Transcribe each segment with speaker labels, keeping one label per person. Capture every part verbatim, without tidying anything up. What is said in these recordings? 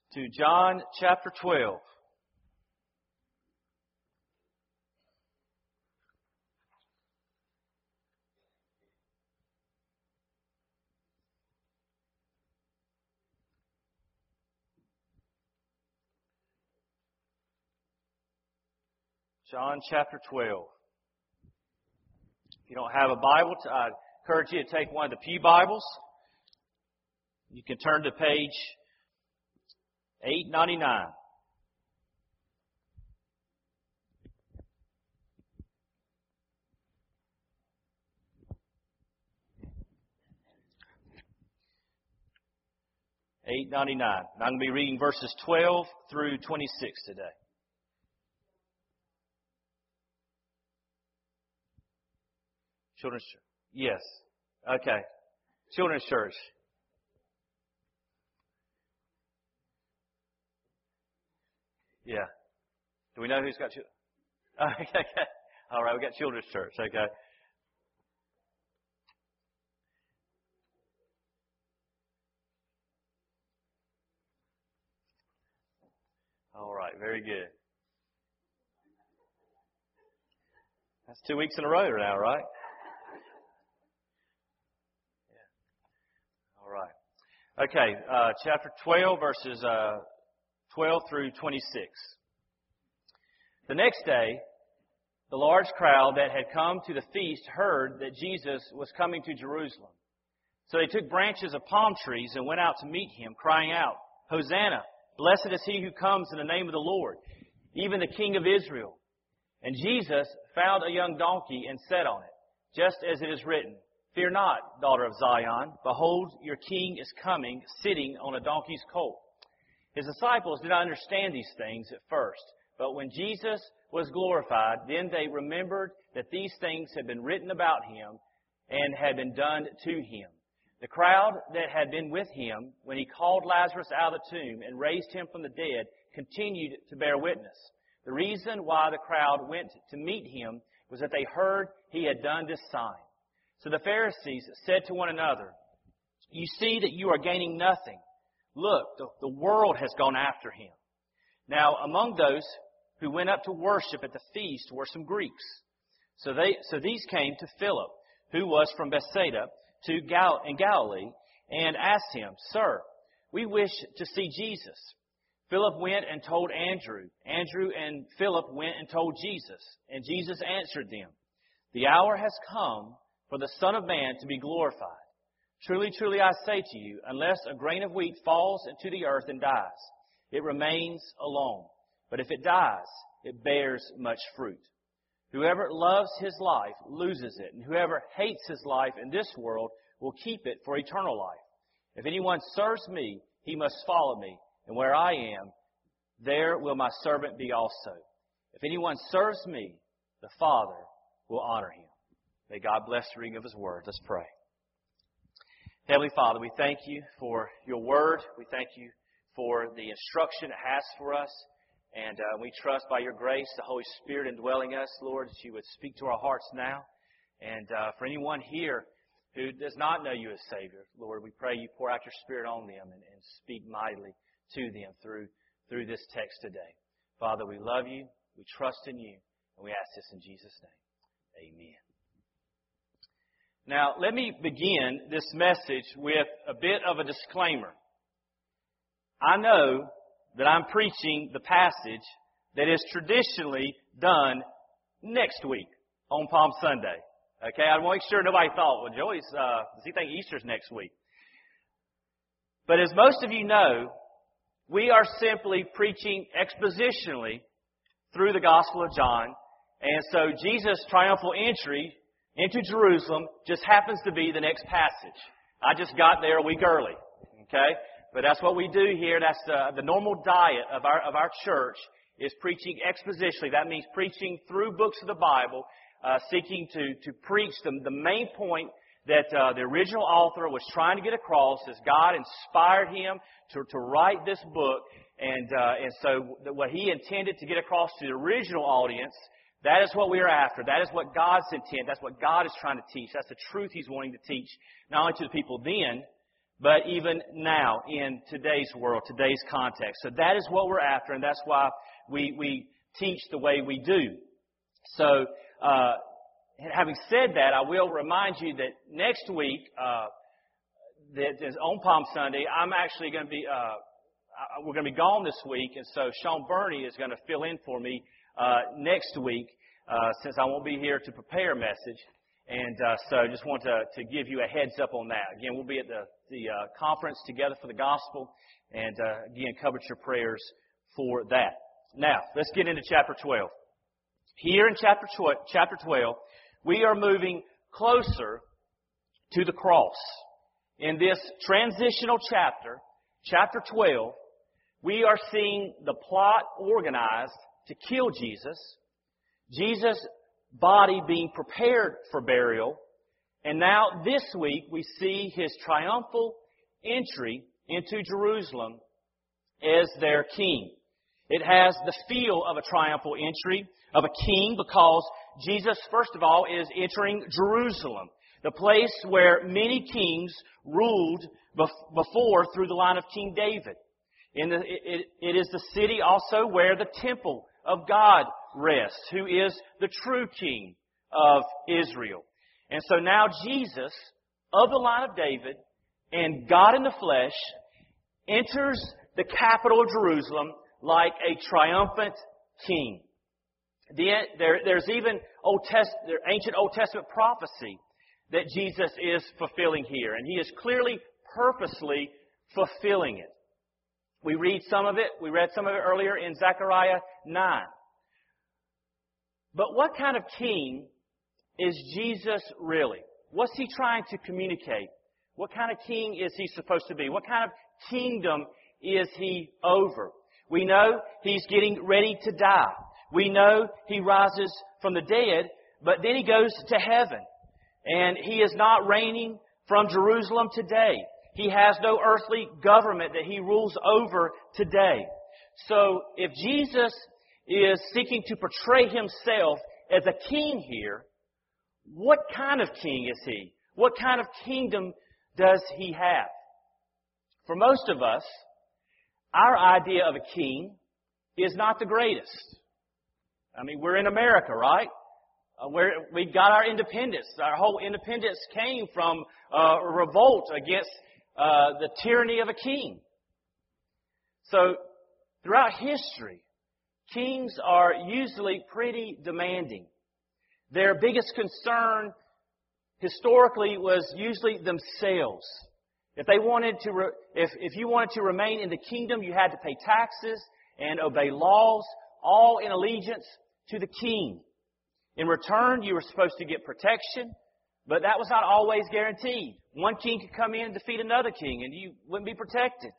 Speaker 1: to John chapter twelve. John chapter twelve. If you don't have a Bible, I encourage you to take one of the Pew Bibles. You can turn to page eight ninety-nine. eight ninety-nine. And I'm going to be reading verses twelve through twenty-six today. Children's Church. Yes. Okay. Children's Church. Yeah. Do we know who's got children? Okay, okay. All right, we got Children's Church. Okay. All right, very good. That's two weeks in a row now, right? Yeah. All right. Okay, uh, chapter twelve, verses uh, twelve through twenty-six. The next day, the large crowd that had come to the feast heard that Jesus was coming to Jerusalem. So they took branches of palm trees and went out to meet him, crying out, "Hosanna! Blessed is he who comes in the name of the Lord, even the King of Israel." And Jesus found a young donkey and sat on it, just as it is written, "Fear not, daughter of Zion. Behold, your king is coming, sitting on a donkey's colt." His disciples did not understand these things at first, but when Jesus was glorified, then they remembered that these things had been written about him and had been done to him. The crowd that had been with him when he called Lazarus out of the tomb and raised him from the dead continued to bear witness. The reason why the crowd went to meet him was that they heard he had done this sign. So the Pharisees said to one another, "You see that you are gaining nothing. Look, the, the world has gone after him." Now, among those who went up to worship at the feast were some Greeks. So they, so these came to Philip, who was from Bethsaida, to Gal- in Galilee, and asked him, "Sir, we wish to see Jesus." Philip went and told Andrew. Andrew and Philip went and told Jesus. And Jesus answered them, "The hour has come for the Son of Man to be glorified. Truly, truly, I say to you, unless a grain of wheat falls into the earth and dies, it remains alone. But if it dies, it bears much fruit. Whoever loves his life loses it, and whoever hates his life in this world will keep it for eternal life. If anyone serves me, he must follow me, and where I am, there will my servant be also. If anyone serves me, the Father will honor him." May God bless the reading of His Word. Let's pray. Heavenly Father, we thank You for Your Word. We thank You for the instruction it has for us. And uh, we trust by Your grace, the Holy Spirit indwelling us, Lord, that You would speak to our hearts now. And uh, for anyone here who does not know You as Savior, Lord, we pray You pour out Your Spirit on them and, and speak mightily to them through, through this text today. Father, we love You, we trust in You, and we ask this in Jesus' name. Amen. Now, let me begin this message with a bit of a disclaimer. I know that I'm preaching the passage that is traditionally done next week on Palm Sunday. Okay, I want to make sure nobody thought, well, Joey's, uh, does he think Easter's next week? But as most of you know, we are simply preaching expositionally through the Gospel of John. And so Jesus' triumphal entry into Jerusalem just happens to be the next passage. I just got there a week early. Okay? But that's what we do here. That's the, the normal diet of our of our church is preaching expositionally. That means preaching through books of the Bible, uh, seeking to, to preach the, the main point that uh, the original author was trying to get across as God inspired him to, to write this book. And, uh, and so what he intended to get across to the original audience, that is what we are after. That is what God's intent. That's what God is trying to teach. That's the truth He's wanting to teach, not only to the people then, but even now in today's world, today's context. So that is what we're after, and that's why we, we teach the way we do. So, uh, having said that, I will remind you that next week, uh, that is on Palm Sunday, I'm actually going to be, uh, we're going to be gone this week, and so Sean Burney is going to fill in for me uh, next week uh, since I won't be here to prepare a message. And uh, so I just want to, to give you a heads up on that. Again, we'll be at the, the uh, conference Together for the Gospel, and uh, again, covet your prayers for that. Now, let's get into chapter twelve. Here in chapter chapter twelve, we are moving closer to the cross. In this transitional chapter, chapter twelve, we are seeing the plot organized to kill Jesus, Jesus' body being prepared for burial, and now this week we see His triumphal entry into Jerusalem as their king. It has the feel of a triumphal entry of a king because Jesus, first of all, is entering Jerusalem, the place where many kings ruled before through the line of King David. In the, it, it is the city also where the temple of God rests, who is the true king of Israel. And so now Jesus, of the line of David, and God in the flesh, enters the capital of Jerusalem like a triumphant king. The, there, there's even Old Test, there, ancient Old Testament prophecy that Jesus is fulfilling here. And He is clearly, purposely fulfilling it. We read some of it. We read some of it earlier in Zechariah nine. But what kind of king is Jesus really? What's He trying to communicate? What kind of king is He supposed to be? What kind of kingdom is He over? We know He's getting ready to die. We know He rises from the dead, but then He goes to heaven. And He is not reigning from Jerusalem today. He has no earthly government that He rules over today. So if Jesus is seeking to portray Himself as a king here, what kind of king is He? What kind of kingdom does He have? For most of us, our idea of a king is not the greatest. I mean, we're in America, right? Uh, where we got our independence. Our whole independence came from uh, a revolt against uh, the tyranny of a king. So, throughout history, kings are usually pretty demanding. Their biggest concern historically was usually themselves. If they wanted to, re- if if you wanted to remain in the kingdom, you had to pay taxes and obey laws, all in allegiance to the king. In return, you were supposed to get protection, but that was not always guaranteed. One king could come in and defeat another king, and you wouldn't be protected.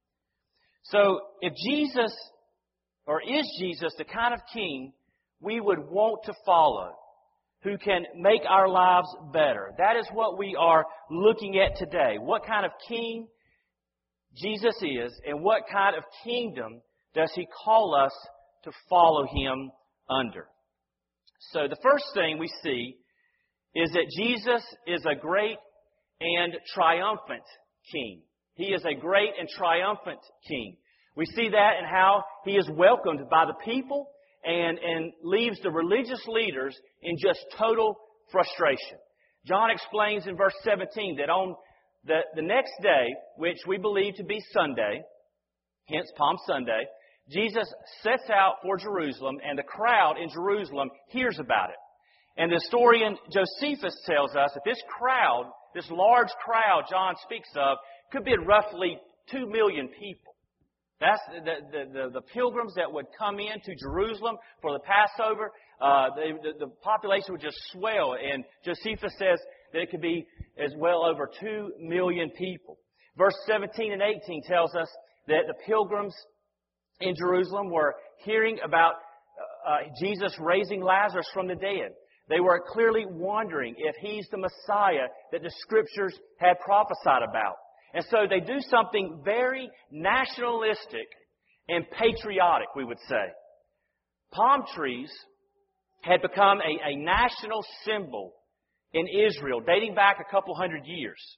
Speaker 1: So, if Jesus, or is Jesus the kind of king we would want to follow, who can make our lives better? That is what we are looking at today. What kind of king Jesus is, and what kind of kingdom does He call us to follow Him under? So the first thing we see is that Jesus is a great and triumphant king. He is a great and triumphant king. We see that in how He is welcomed by the people and, and leaves the religious leaders in just total frustration. John explains in verse seventeen that on the, the next day, which we believe to be Sunday, hence Palm Sunday, Jesus sets out for Jerusalem, and the crowd in Jerusalem hears about it. And the historian Josephus tells us that this crowd, this large crowd John speaks of, could be roughly two million people. That's the, the, the, the pilgrims that would come into Jerusalem for the Passover. Uh, the, the, the population would just swell, and Josephus says that it could be as well over two million people. Verse seventeen and eighteen tells us that the pilgrims in Jerusalem were hearing about uh, Jesus raising Lazarus from the dead. They were clearly wondering if He's the Messiah that the Scriptures had prophesied about. And so they do something very nationalistic and patriotic, we would say. Palm trees had become a, a national symbol in Israel, dating back a couple hundred years.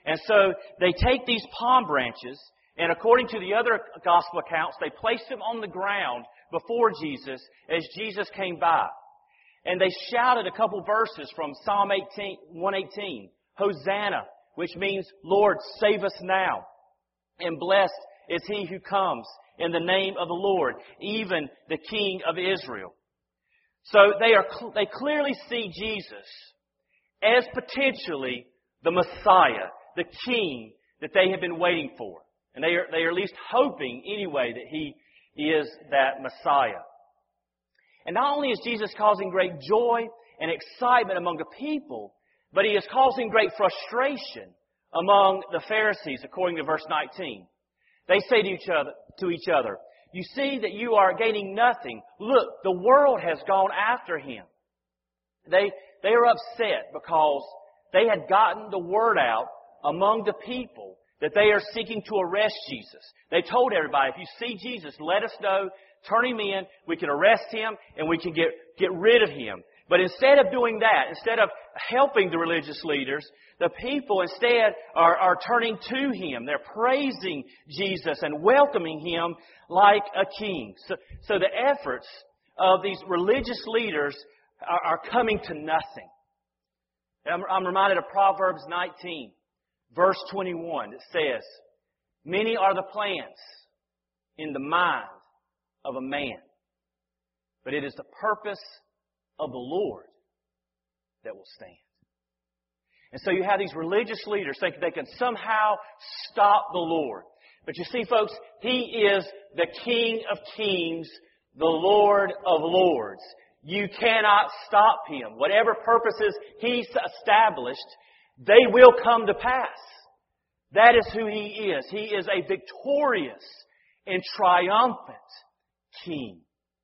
Speaker 1: And so they take these palm branches, and according to the other gospel accounts, they placed them on the ground before Jesus as Jesus came by. And they shouted a couple verses from Psalm eighteen, one eighteen, Hosanna, which means, Lord, save us now. And blessed is he who comes in the name of the Lord, even the King of Israel. So they are they clearly see Jesus as potentially the Messiah, the King that they have been waiting for. And they are, they are at least hoping anyway that He is that Messiah. And not only is Jesus causing great joy and excitement among the people, but He is causing great frustration among the Pharisees, according to verse nineteen. They say to each other, to each other, you see that you are gaining nothing. Look, the world has gone after Him. They, they are upset because they had gotten the word out among the people that they are seeking to arrest Jesus. They told everybody, if you see Jesus, let us know, turn Him in, we can arrest Him, and we can get, get rid of Him. But instead of doing that, instead of helping the religious leaders, the people instead are, are turning to Him. They're praising Jesus and welcoming Him like a king. So, so the efforts of these religious leaders are, are coming to nothing. I'm, I'm reminded of Proverbs nineteen, verse twenty-one. It says, many are the plans in the mind of a man, but it is the purpose of the Lord that will stand. And so you have these religious leaders thinking they can somehow stop the Lord. But you see, folks, He is the King of Kings, the Lord of Lords. You cannot stop Him. Whatever purposes He's established, they will come to pass. That is who He is. He is a victorious and triumphant King.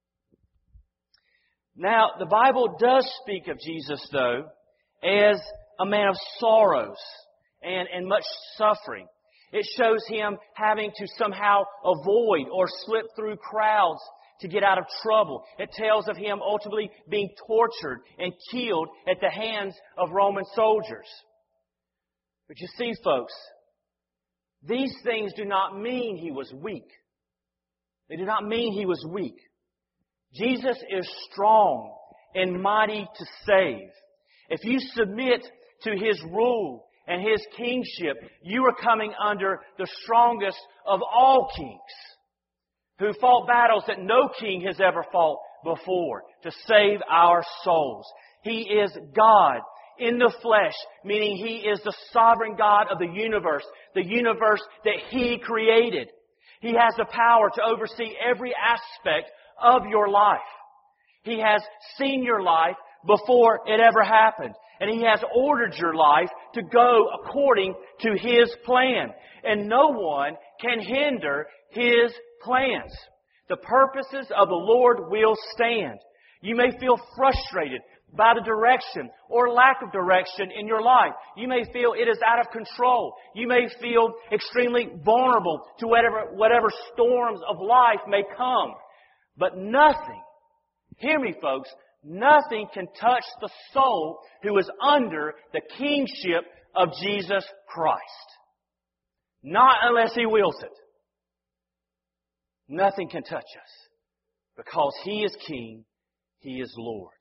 Speaker 1: Now, the Bible does speak of Jesus, though, as a man of sorrows and, and much suffering. It shows Him having to somehow avoid or slip through crowds to get out of trouble. It tells of Him ultimately being tortured and killed at the hands of Roman soldiers. But you see, folks, these things do not mean He was weak. They do not mean He was weak. Jesus is strong and mighty to save. If you submit to His rule and His kingship, you are coming under the strongest of all kings, who fought battles that no king has ever fought before to save our souls. He is God in the flesh, meaning He is the sovereign God of the universe, the universe that He created. He has the power to oversee every aspect of your life. He has seen your life before it ever happened. And He has ordered your life to go according to His plan. And no one can hinder His plans. The purposes of the Lord will stand. You may feel frustrated by the direction or lack of direction in your life. You may feel it is out of control. You may feel extremely vulnerable to whatever, whatever storms of life may come. But nothing, hear me folks, nothing can touch the soul who is under the kingship of Jesus Christ. Not unless He wills it. Nothing can touch us. Because He is King, He is Lord.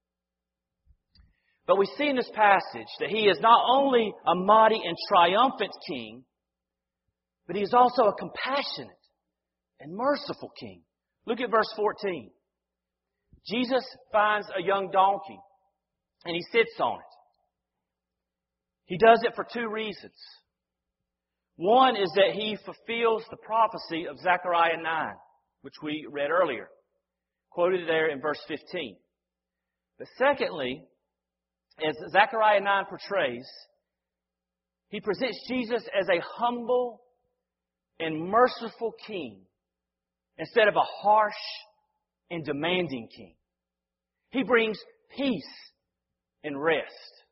Speaker 1: But we see in this passage that He is not only a mighty and triumphant King, but He is also a compassionate and merciful King. Look at verse fourteen. Jesus finds a young donkey and He sits on it. He does it for two reasons. One is that He fulfills the prophecy of Zechariah nine, which we read earlier, quoted there in verse fifteen. But secondly, as Zechariah nine portrays, He presents Jesus as a humble and merciful King instead of a harsh and demanding King. He brings peace and rest.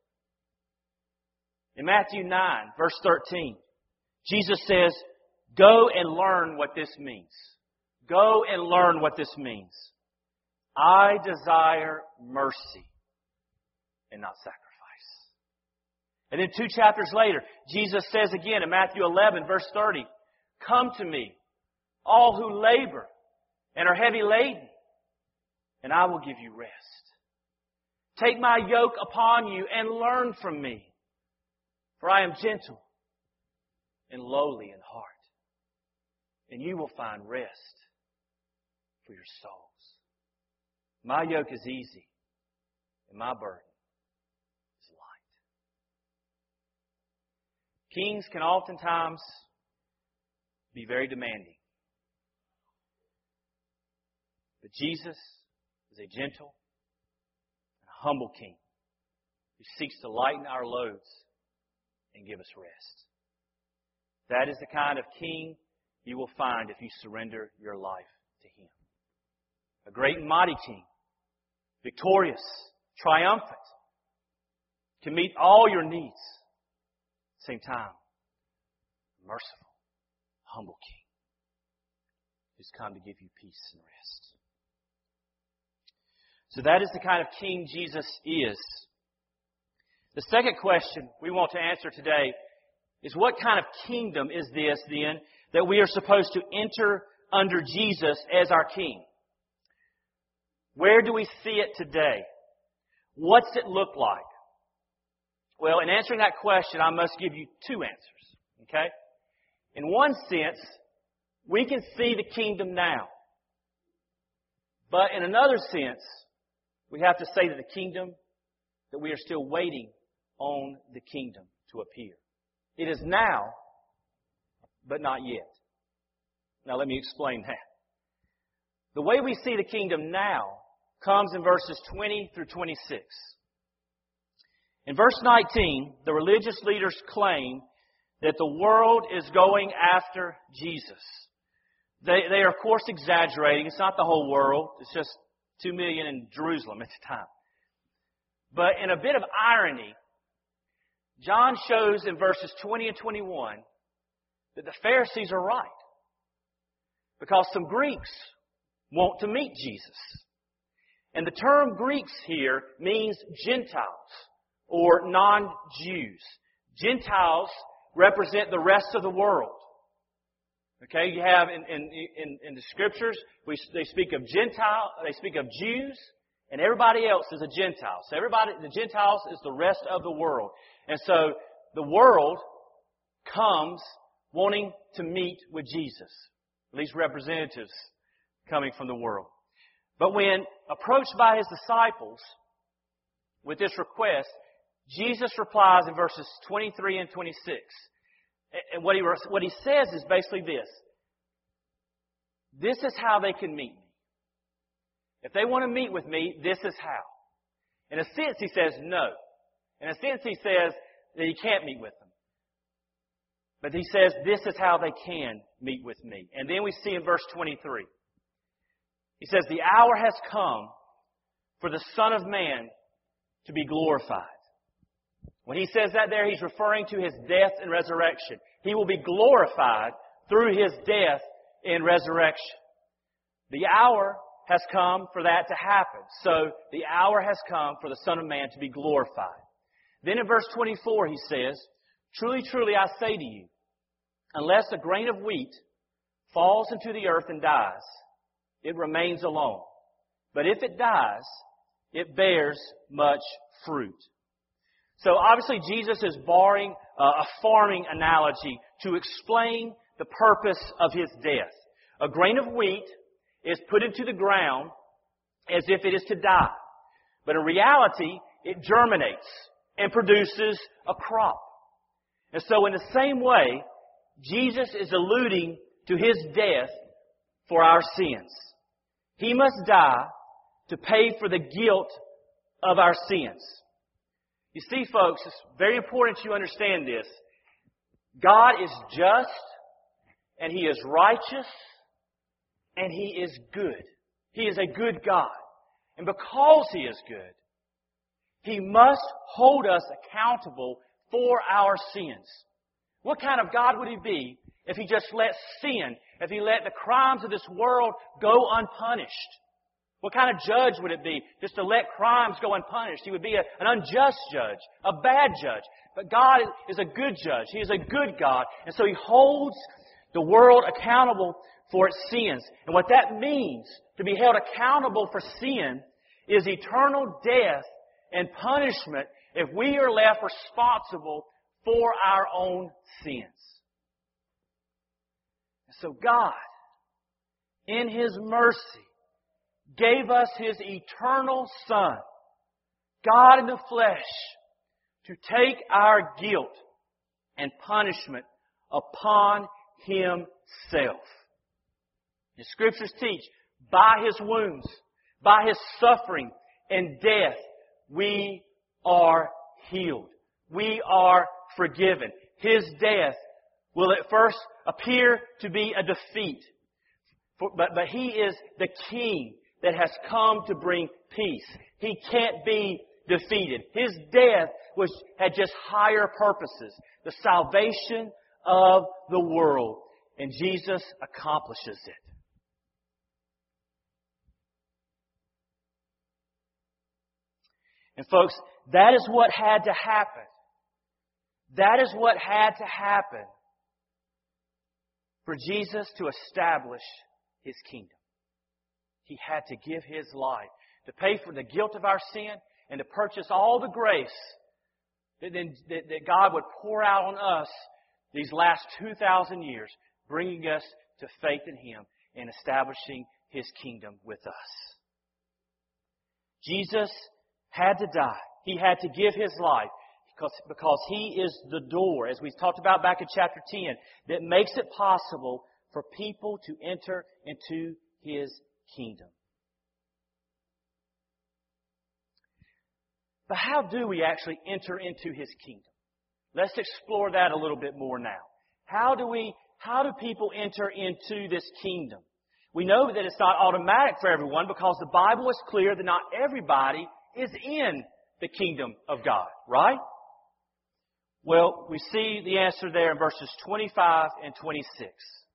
Speaker 1: In Matthew nine, verse thirteen, Jesus says, go and learn what this means. Go and learn what this means. I desire mercy and not sacrifice. And then two chapters later, Jesus says again in Matthew eleven, verse thirty, "Come to me, all who labor and are heavy laden, and I will give you rest. Take my yoke upon you and learn from me, for I am gentle and lowly in heart, and you will find rest for your souls. My yoke is easy, and my burden is light." Kings can oftentimes be very demanding. But Jesus is a gentle and humble King who seeks to lighten our loads and give us rest. That is the kind of King you will find if you surrender your life to Him. A great and mighty King, victorious, triumphant, can meet all your needs. At the same time, merciful, humble King who's come to give you peace and rest. So that is the kind of King Jesus is. The second question we want to answer today is, what kind of kingdom is this then that we are supposed to enter under Jesus as our King? Where do we see it today? What's it look like? Well, in answering that question, I must give you two answers. Okay? In one sense, we can see the kingdom now. But in another sense, we have to say that the kingdom, that we are still waiting on the kingdom to appear. It is now, but not yet. Now let me explain that. The way we see the kingdom now comes in verses twenty through twenty-six. In verse nineteen, the religious leaders claim that the world is going after Jesus. They, they are, of course, exaggerating. It's not the whole world. It's just two million in Jerusalem at the time. But in a bit of irony, John shows in verses twenty and twenty-one that the Pharisees are right. Because some Greeks want to meet Jesus. And the term Greeks here means Gentiles or non-Jews. Gentiles represent the rest of the world. Okay, you have in, in, in, in the Scriptures, we, they speak of Gentile, they speak of Jews, and everybody else is a Gentile. So everybody, the Gentiles is the rest of the world. And so the world comes wanting to meet with Jesus. At least representatives coming from the world. But when approached by His disciples with this request, Jesus replies in verses twenty-three and twenty-six. And what he, what he says is basically this. This is how they can meet me. If they want to meet with me, this is how. In a sense, he says no. In a sense, he says that he can't meet with them. But he says this is how they can meet with me. And then we see in verse twenty-three. He says, the hour has come for the Son of Man to be glorified. When he says that there, he's referring to His death and resurrection. He will be glorified through His death and resurrection. The hour has come for that to happen. So the hour has come for the Son of Man to be glorified. Then in verse twenty-four he says, truly, truly I say to you, unless a grain of wheat falls into the earth and dies, it remains alone. But if it dies, it bears much fruit. So obviously Jesus is borrowing uh, a farming analogy to explain the purpose of His death. A grain of wheat is put into the ground as if it is to die. But in reality, it germinates and produces a crop. And so in the same way, Jesus is alluding to His death for our sins. He must die to pay for the guilt of our sins. You see, folks, it's very important you understand this. God is just, and He is righteous, and He is good. He is a good God. And because He is good, He must hold us accountable for our sins. What kind of God would He be if He just let sin, if He let the crimes of this world go unpunished? What kind of judge would it be just to let crimes go unpunished? He would be a, an unjust judge, a bad judge. But God is a good judge. He is a good God. And so He holds the world accountable for its sins. And what that means, to be held accountable for sin, is eternal death and punishment if we are left responsible for our own sins. And so God, in His mercy, gave us His eternal Son, God in the flesh, to take our guilt and punishment upon Himself. The Scriptures teach, by His wounds, by His suffering and death, we are healed. We are forgiven. His death will at first appear to be a defeat. But, but He is the King that has come to bring peace. He can't be defeated. His death was, had just higher purposes. The salvation of the world. And Jesus accomplishes it. And folks, that is what had to happen. That is what had to happen for Jesus to establish His kingdom. He had to give His life to pay for the guilt of our sin and to purchase all the grace that, that, that God would pour out on us these last two thousand years, bringing us to faith in Him and establishing His kingdom with us. Jesus had to die. He had to give His life because, because He is the door, as we talked about back in chapter ten, that makes it possible for people to enter into His kingdom. But how do we actually enter into His kingdom? Let's explore that a little bit more now. How do we, how do people enter into this kingdom? We know that it's not automatic for everyone because the Bible is clear that not everybody is in the kingdom of God, right? Well, we see the answer there in verses twenty-five and twenty-six.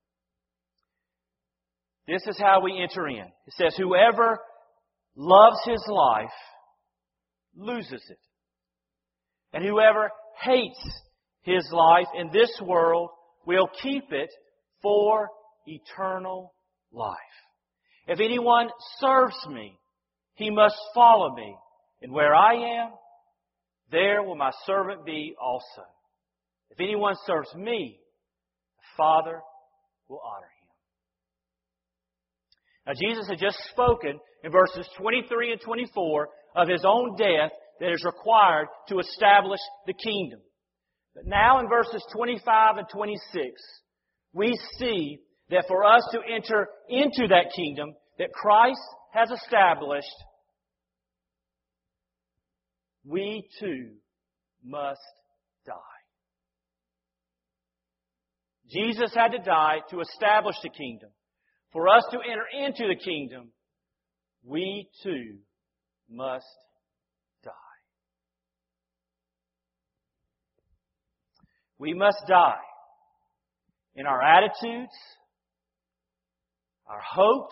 Speaker 1: This is how we enter in. It says, whoever loves his life loses it. And whoever hates his life in this world will keep it for eternal life. If anyone serves me, he must follow me. And where I am, there will my servant be also. If anyone serves me, the Father will honor him. Now Jesus had just spoken in verses twenty-three and twenty-four of His own death that is required to establish the kingdom. But now in verses twenty-five and twenty-six, we see that for us to enter into that kingdom that Christ has established, we too must die. Jesus had to die to establish the kingdom. For us to enter into the kingdom, we too must die. We must die in our attitudes, our hopes,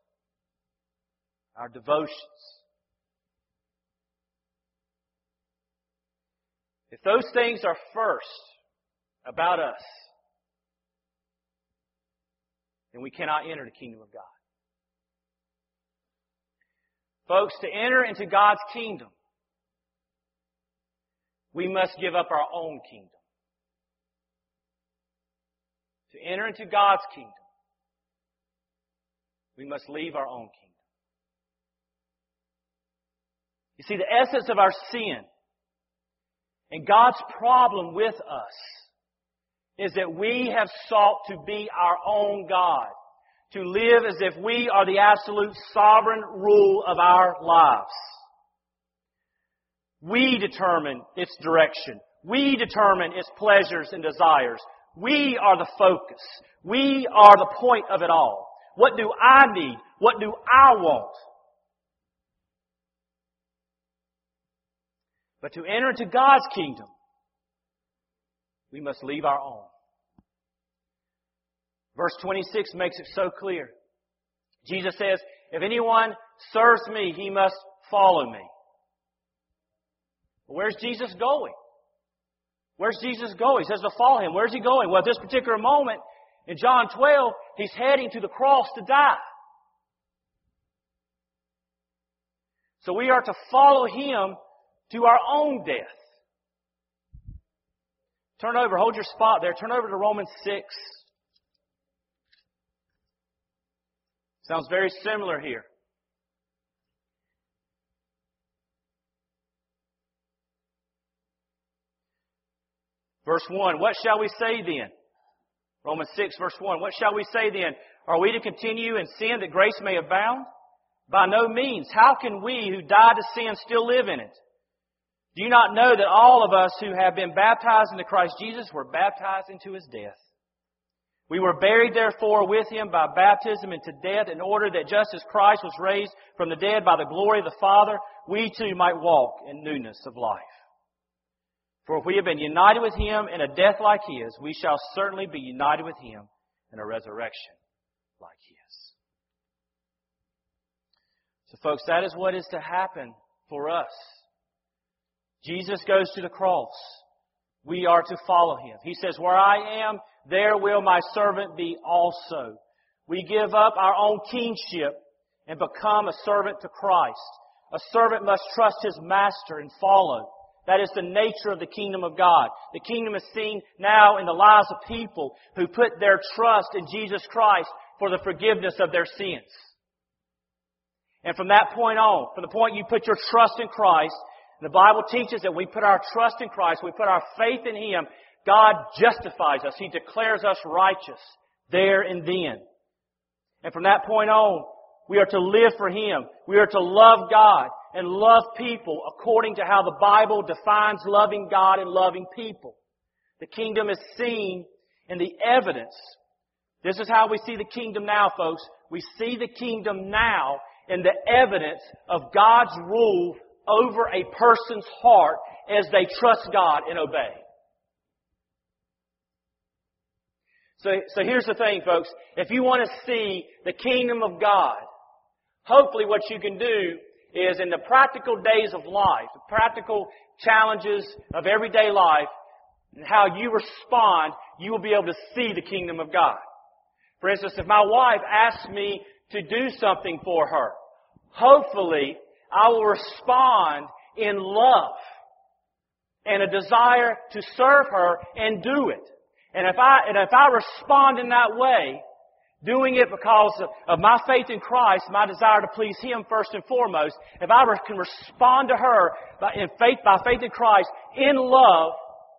Speaker 1: our devotions. If those things are first about us, then we cannot enter the kingdom of God. Folks, to enter into God's kingdom, we must give up our own kingdom. To enter into God's kingdom, we must leave our own kingdom. You see, the essence of our sin and God's problem with us is that we have sought to be our own God, to live as if we are the absolute sovereign rule of our lives. We determine its direction. We determine its pleasures and desires. We are the focus. We are the point of it all. What do I need? What do I want? But to enter into God's kingdom, we must leave our own. Verse twenty-six makes it so clear. Jesus says, if anyone serves me, he must follow me. Where's Jesus going? Where's Jesus going? He says to follow Him. Where's He going? Well, at this particular moment, in John twelve, He's heading to the cross to die. So we are to follow Him to our own death. Turn over, hold your spot there. Turn over to Romans six. Sounds very similar here. Verse one, what shall we say then? Romans six, verse one, what shall we say then? Are we to continue in sin that grace may abound? By no means. How can we who died to sin still live in it? Do you not know that all of us who have been baptized into Christ Jesus were baptized into His death? We were buried therefore with Him by baptism into death, in order that just as Christ was raised from the dead by the glory of the Father, we too might walk in newness of life. For if we have been united with Him in a death like His, we shall certainly be united with Him in a resurrection like His. So folks, that is what is to happen for us. Jesus goes to the cross. We are to follow Him. He says, where I am, there will my servant be also. We give up our own kingship and become a servant to Christ. A servant must trust his master and follow. That is the nature of the kingdom of God. The kingdom is seen now in the lives of people who put their trust in Jesus Christ for the forgiveness of their sins. And from that point on, from the point you put your trust in Christ, the Bible teaches that we put our trust in Christ, we put our faith in Him, God justifies us. He declares us righteous there and then. And from that point on, we are to live for Him. We are to love God and love people according to how the Bible defines loving God and loving people. The kingdom is seen in the evidence. This is how we see the kingdom now, folks. We see the kingdom now in the evidence of God's rule over a person's heart as they trust God and obey. So, so here's the thing, folks. If you want to see the kingdom of God, hopefully what you can do is in the practical days of life, the practical challenges of everyday life, and how you respond, you will be able to see the kingdom of God. For instance, if my wife asks me to do something for her, hopefully I will respond in love and a desire to serve her and do it. And if I, and if I respond in that way, doing it because of, of my faith in Christ, my desire to please Him first and foremost, if I can respond to her by, in faith, by faith in Christ, in love,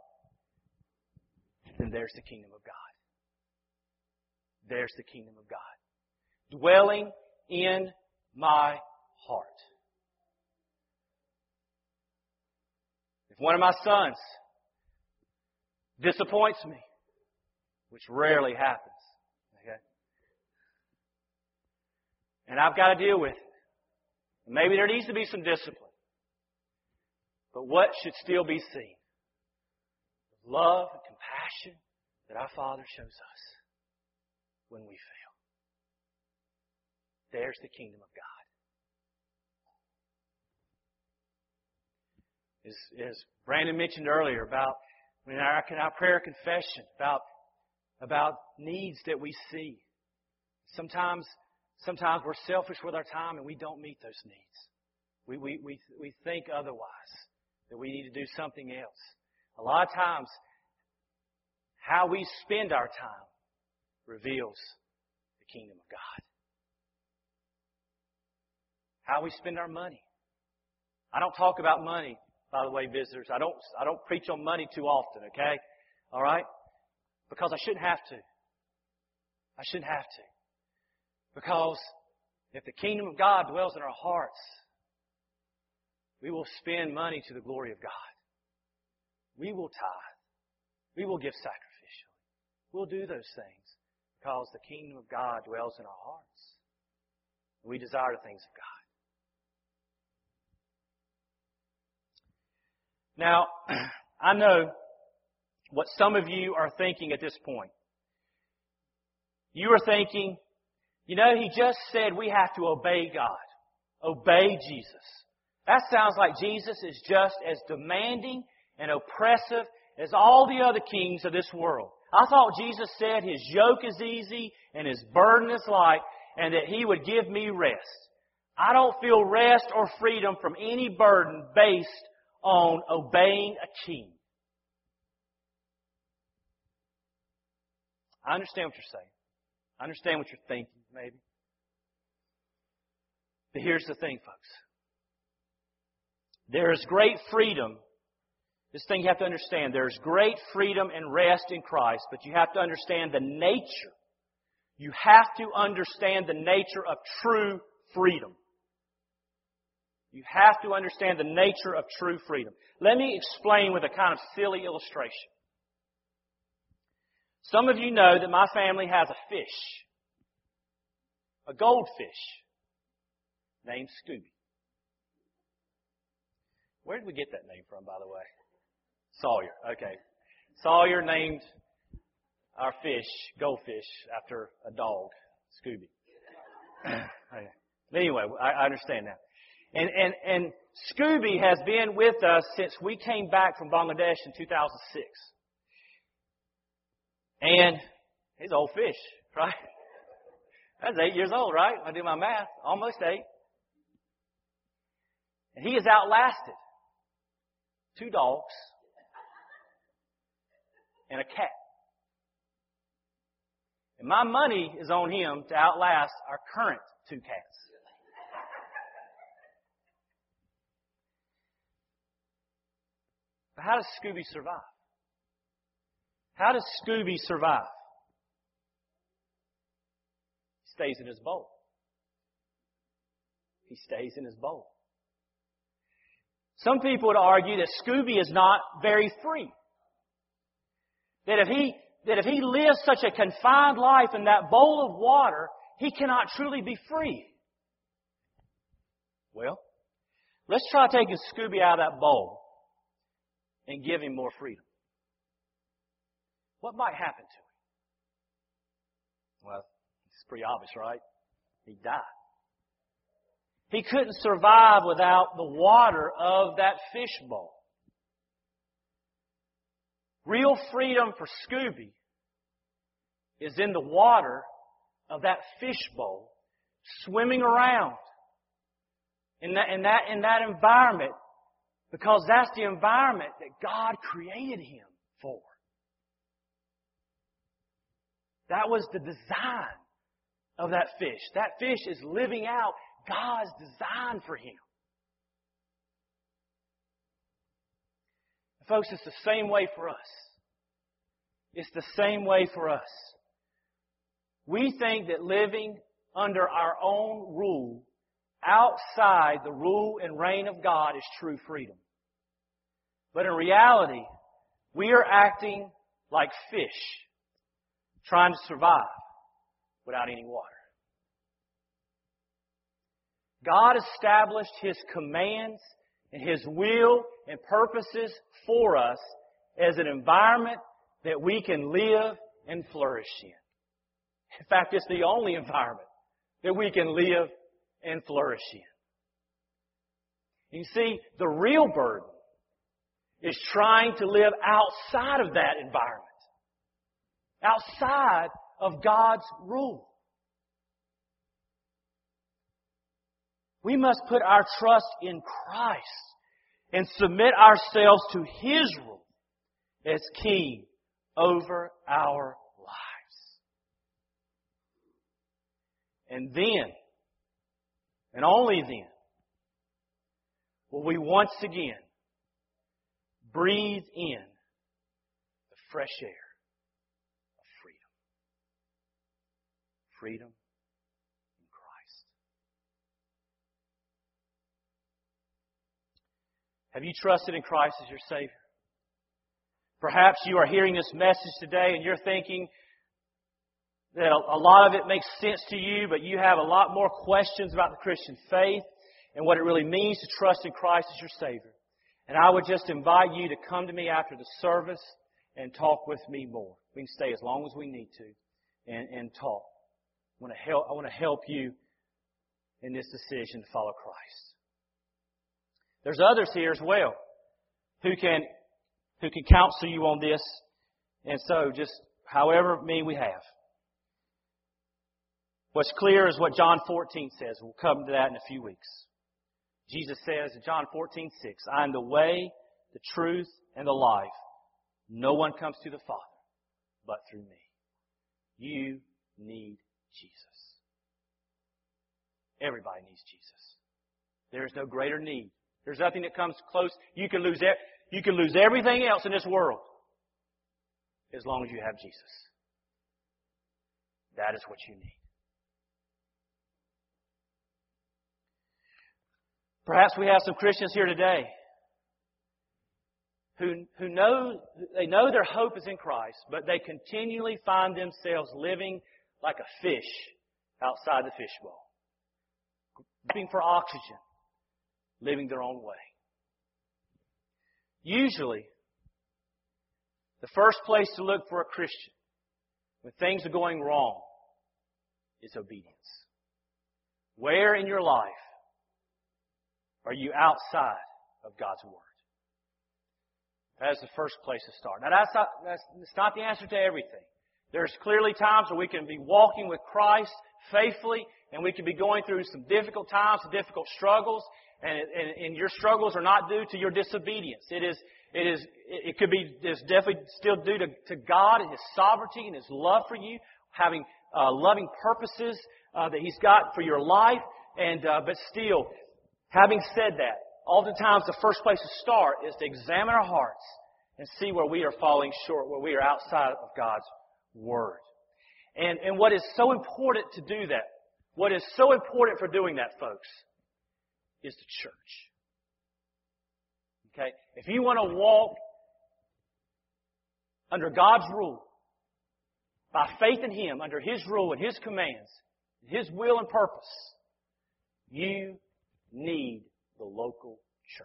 Speaker 1: then there's the kingdom of God. There's the kingdom of God. Dwelling in my heart. If one of my sons disappoints me, which rarely happens, okay, and I've got to deal with it, maybe there needs to be some discipline, but what should still be seen? The love and compassion that our Father shows us when we fail. There's the kingdom of God. As, as Brandon mentioned earlier about in our, in our prayer confession, about, about needs that we see. Sometimes, sometimes we're selfish with our time and we don't meet those needs. We, we, we, we think otherwise, that we need to do something else. A lot of times, how we spend our time reveals the kingdom of God. How we spend our money. I don't talk about money, by the way, visitors. I don't, I don't preach on money too often, okay? All right? Because I shouldn't have to. I shouldn't have to. Because if the kingdom of God dwells in our hearts, we will spend money to the glory of God. We will tithe. We will give sacrificially. We'll do those things because the kingdom of God dwells in our hearts. We desire the things of God. Now, I know what some of you are thinking at this point. You are thinking, You know, he just said we have to obey God. Obey Jesus. That sounds like Jesus is just as demanding and oppressive as all the other kings of this world. I thought Jesus said His yoke is easy and His burden is light and that He would give me rest. I don't feel rest or freedom from any burden based on obeying a king. I understand what you're saying. I understand what you're thinking, maybe. But here's the thing, folks. There is great freedom. This thing you have to understand. There is great freedom and rest in Christ, but you have to understand the nature. You have to understand the nature of true freedom. You have to understand the nature of true freedom. Let me explain with a kind of silly illustration. Some of you know that my family has a fish, a goldfish, named Scooby. Where did we get that name from, by the way? Sawyer. Okay. Sawyer named our fish, goldfish, after a dog, Scooby. Okay. Anyway, I, I understand now. And, and, and Scooby has been with us since we came back from Bangladesh in two thousand six. And he's an old fish, right? That's eight years old, right? I do my math. Almost eight. And he has outlasted two dogs and a cat. And my money is on him to outlast our current two cats. But how does Scooby survive? How does Scooby survive? He stays in his bowl. He stays in his bowl. Some people would argue that Scooby is not very free. That if he, that if he lives such a confined life in that bowl of water, he cannot truly be free. Well, let's try taking Scooby out of that bowl and give him more freedom. What might happen to him? Well, it's pretty obvious, right? He'd die. He couldn't survive without the water of that fish bowl. Real freedom for Scooby is in the water of that fish bowl, swimming around in that, in that, in that environment, because that's the environment that God created him for. That was the design of that fish. That fish is living out God's design for him. Folks, it's the same way for us. It's the same way for us. We think that living under our own rule, outside the rule and reign of God, is true freedom. But in reality, we are acting like fish, trying to survive without any water. God established His commands and His will and purposes for us as an environment that we can live and flourish in. In fact, it's the only environment that we can live and flourish in. You see, the real burden is trying to live outside of that environment, outside of God's rule. We must put our trust in Christ and submit ourselves to His rule as King over our lives. And then, and only then, will we once again breathe in the fresh air of freedom. Freedom in Christ. Have you trusted in Christ as your Savior? Perhaps you are hearing this message today and you're thinking that a lot of it makes sense to you, but you have a lot more questions about the Christian faith and what it really means to trust in Christ as your Savior. And I would just invite you to come to me after the service and talk with me more. We can stay as long as we need to and, and talk. I want to help, I want to help you in this decision to follow Christ. There's others here as well who can who can counsel you on this. And so just however many we have. What's clear is what John fourteen says. We'll come to that in a few weeks. Jesus says in John fourteen six, I am the way, the truth, and the life. No one comes to the Father but through me. You need Jesus. Everybody needs Jesus. There is no greater need. There's nothing that comes close. You can lose you can lose everything else in this world as long as you have Jesus. That is what you need. Perhaps we have some Christians here today who who know they know their hope is in Christ, but they continually find themselves living like a fish outside the fishbowl, looking for oxygen, living their own way. Usually, the first place to look for a Christian when things are going wrong is obedience. Where in your life are you outside of God's Word? That is the first place to start. Now, that's not, that's, that's not the answer to everything. There's clearly times where we can be walking with Christ faithfully, and we can be going through some difficult times, some difficult struggles, and, and, and your struggles are not due to your disobedience. It is, it is, it could be, it's definitely still due to, to God and His sovereignty and His love for you, having uh, loving purposes uh, that He's got for your life, and uh, but still, having said that, oftentimes the first place to start is to examine our hearts and see where we are falling short, where we are outside of God's Word. And, and what is so important to do that, what is so important for doing that, folks, is the church. Okay? If you want to walk under God's rule, by faith in Him, under His rule and His commands, His will and purpose, you need the local church.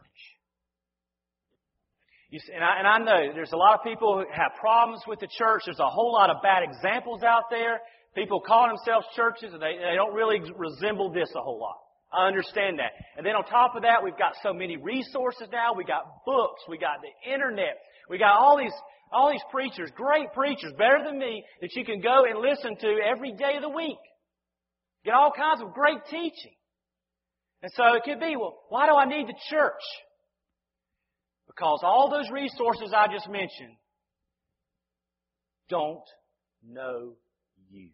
Speaker 1: You see, and, I, and I know there's a lot of people who have problems with the church. There's a whole lot of bad examples out there. People call themselves churches, and they, they don't really resemble this a whole lot. I understand that. And then on top of that, we've got so many resources now. We got books. We got the internet. We got all these all these preachers, great preachers, better than me, that you can go and listen to every day of the week. Get all kinds of great teaching. And so it could be, well, why do I need the church? Because all those resources I just mentioned don't know you.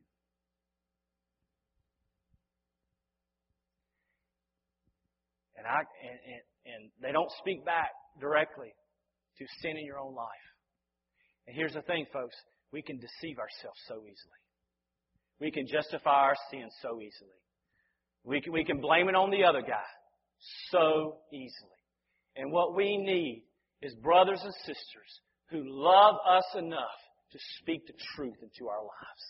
Speaker 1: And I and, and, and they don't speak back directly to sin in your own life. And here's the thing, folks. We can deceive ourselves so easily. We can justify our sins so easily. We can, we can blame it on the other guy so easily. And what we need is brothers and sisters who love us enough to speak the truth into our lives.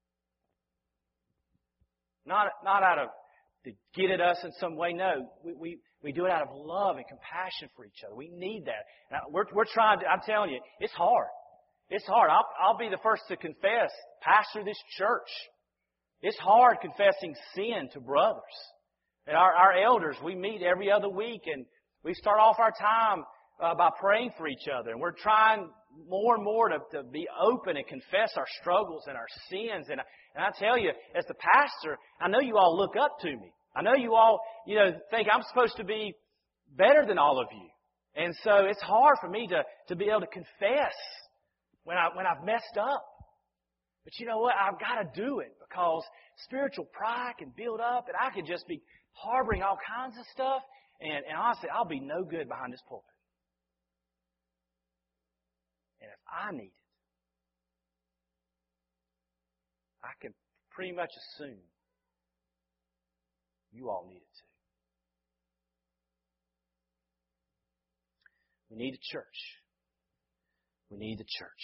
Speaker 1: Not, not out of to get at us in some way. No, we, we, we do it out of love and compassion for each other. We need that. And we're, we're trying to, I'm telling you, it's hard. It's hard. I'll, I'll be the first to confess, pastor this church. It's hard confessing sin to brothers. And our, our elders, we meet every other week, and we start off our time uh, by praying for each other. And we're trying more and more to, to be open and confess our struggles and our sins. And, and I tell you, as the pastor, I know you all look up to me. I know you all, you know, think I'm supposed to be better than all of you. And so it's hard for me to, to be able to confess when I when I've messed up. But you know what? I've got to do it because spiritual pride can build up, and I can just be harboring all kinds of stuff. And, and honestly, I'll be no good behind this pulpit. And if I need it, I can pretty much assume you all need it too. We need a church. We need the church.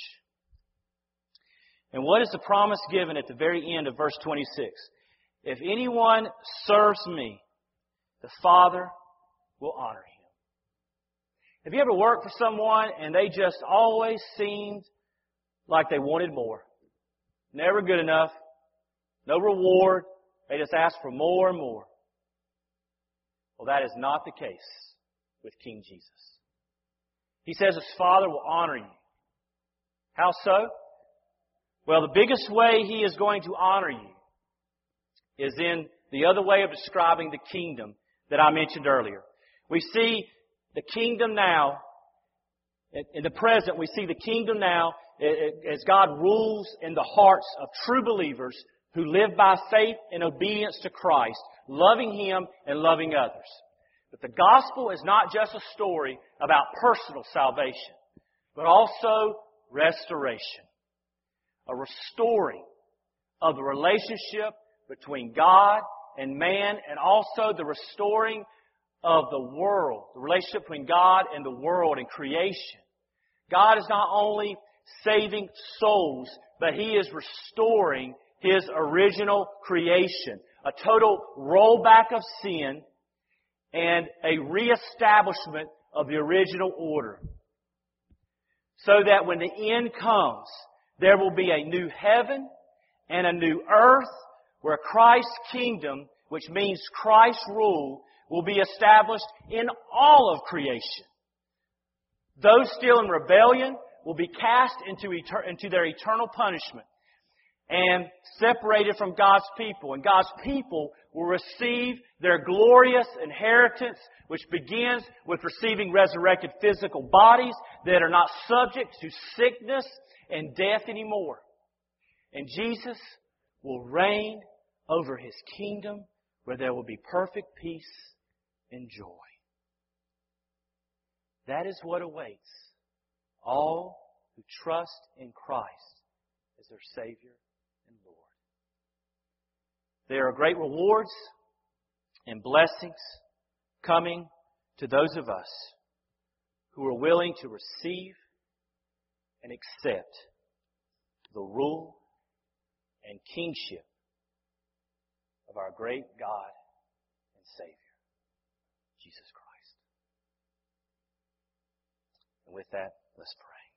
Speaker 1: And what is the promise given at the very end of verse twenty-six? If anyone serves me, the Father will honor him. Have you ever worked for someone and they just always seemed like they wanted more? Never good enough. no reward. They just ask for more and more. Well, that is not the case with King Jesus. He says His Father will honor you. How so? Well, the biggest way He is going to honor you is in the other way of describing the kingdom that I mentioned earlier. We see the kingdom now, in the present, we see the kingdom now as God rules in the hearts of true believers who live by faith and obedience to Christ, loving Him and loving others. But the gospel is not just a story about personal salvation, but also restoration. A restoring of the relationship between God and man, and also the restoring of the world, the relationship between God and the world and creation. God is not only saving souls, but He is restoring His original creation. A total rollback of sin and a reestablishment of the original order. So that when the end comes, there will be a new heaven and a new earth where Christ's kingdom, which means Christ's rule, will be established in all of creation. Those still in rebellion will be cast into, eter- into their eternal punishment and separated from God's people. And God's people will receive their glorious inheritance, which begins with receiving resurrected physical bodies that are not subject to sickness and death anymore. And Jesus will reign over His kingdom where there will be perfect peace and joy. That is what awaits all who trust in Christ as their Savior and Lord. There are great rewards and blessings coming to those of us who are willing to receive and accept the rule and kingship of our great God and Savior, Jesus Christ. And with that, let's pray.